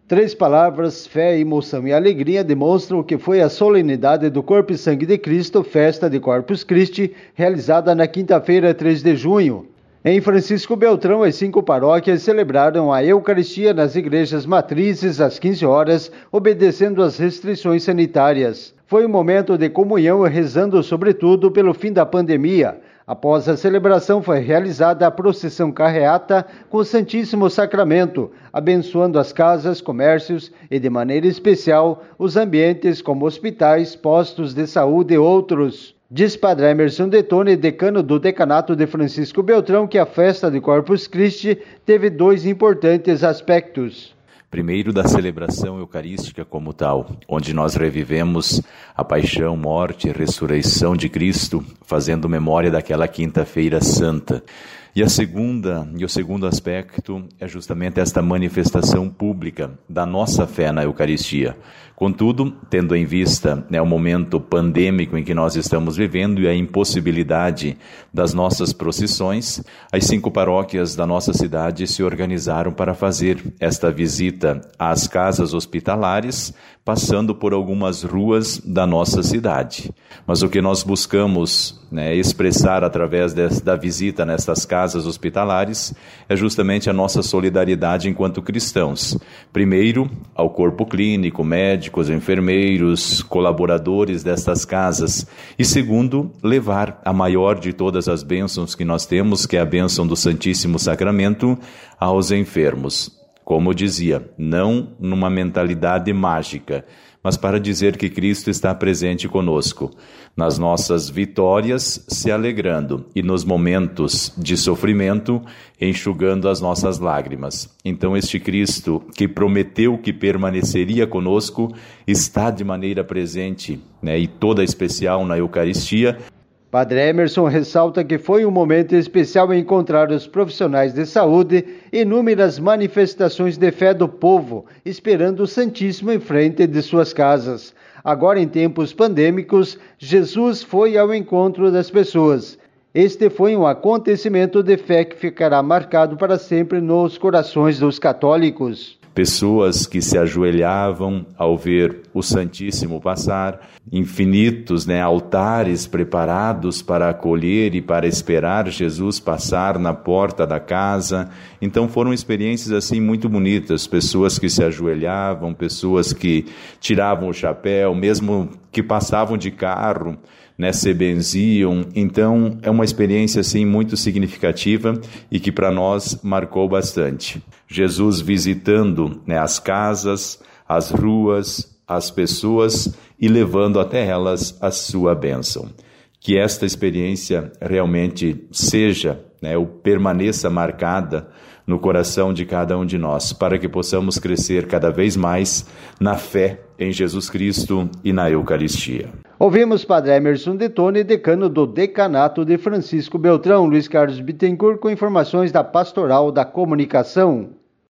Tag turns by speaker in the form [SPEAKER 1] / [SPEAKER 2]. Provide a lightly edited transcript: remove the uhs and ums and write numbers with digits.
[SPEAKER 1] Três palavras, fé, emoção e alegria demonstram o que foi a solenidade do Corpo e Sangue de Cristo, festa de Corpus Christi, realizada na quinta-feira, 3 de junho. Em Francisco Beltrão, as 5 paróquias celebraram a Eucaristia nas igrejas matrizes às 15 horas, obedecendo às restrições sanitárias. Foi um momento de comunhão e rezando sobretudo pelo fim da pandemia. Após a celebração foi realizada a procissão carreata com o Santíssimo Sacramento, abençoando as casas, comércios e, de maneira especial, os ambientes como hospitais, postos de saúde e outros. Diz Padre Emerson Detone, decano do Decanato de Francisco Beltrão, que a festa de Corpus Christi teve 2 importantes aspectos.
[SPEAKER 2] Primeiro, da celebração eucarística como tal, onde nós revivemos a paixão, morte e ressurreição de Cristo, fazendo memória daquela quinta-feira santa. E o segundo aspecto é justamente esta manifestação pública da nossa fé na Eucaristia. Contudo, tendo em vista o momento pandêmico em que nós estamos vivendo e a impossibilidade das nossas procissões, as 5 paróquias da nossa cidade se organizaram para fazer esta visita às casas hospitalares, passando por algumas ruas da nossa cidade. Mas o que nós buscamos expressar através da visita nestas casas hospitalares é justamente a nossa solidariedade enquanto cristãos. Primeiro, ao corpo clínico, médicos, enfermeiros, colaboradores destas casas. E segundo, levar a maior de todas as bênçãos que nós temos, que é a bênção do Santíssimo Sacramento, aos enfermos. Como eu dizia, não numa mentalidade mágica, mas para dizer que Cristo está presente conosco, nas nossas vitórias se alegrando e nos momentos de sofrimento enxugando as nossas lágrimas. Então este Cristo que prometeu que permaneceria conosco está de maneira presente, e toda especial na Eucaristia.
[SPEAKER 1] Padre Emerson ressalta que foi um momento especial encontrar os profissionais de saúde e inúmeras manifestações de fé do povo, esperando o Santíssimo em frente de suas casas. Agora, em tempos pandêmicos, Jesus foi ao encontro das pessoas. Este foi um acontecimento de fé que ficará marcado para sempre nos corações dos católicos.
[SPEAKER 2] Pessoas que se ajoelhavam ao ver o Santíssimo passar, infinitos altares preparados para acolher e para esperar Jesus passar na porta da casa. Então foram experiências assim muito bonitas, pessoas que se ajoelhavam, pessoas que tiravam o chapéu, mesmo que passavam de carro, se benziam. Então é uma experiência assim muito significativa e que para nós marcou bastante. Jesus visitando as casas, as ruas, as pessoas e levando até elas a sua bênção. Que esta experiência realmente seja, ou permaneça marcada no coração de cada um de nós, para que possamos crescer cada vez mais na fé em Jesus Cristo e na Eucaristia.
[SPEAKER 1] Ouvimos Padre Emerson Detone, decano do Decanato de Francisco Beltrão. Luiz Carlos Bittencourt com informações da Pastoral da Comunicação.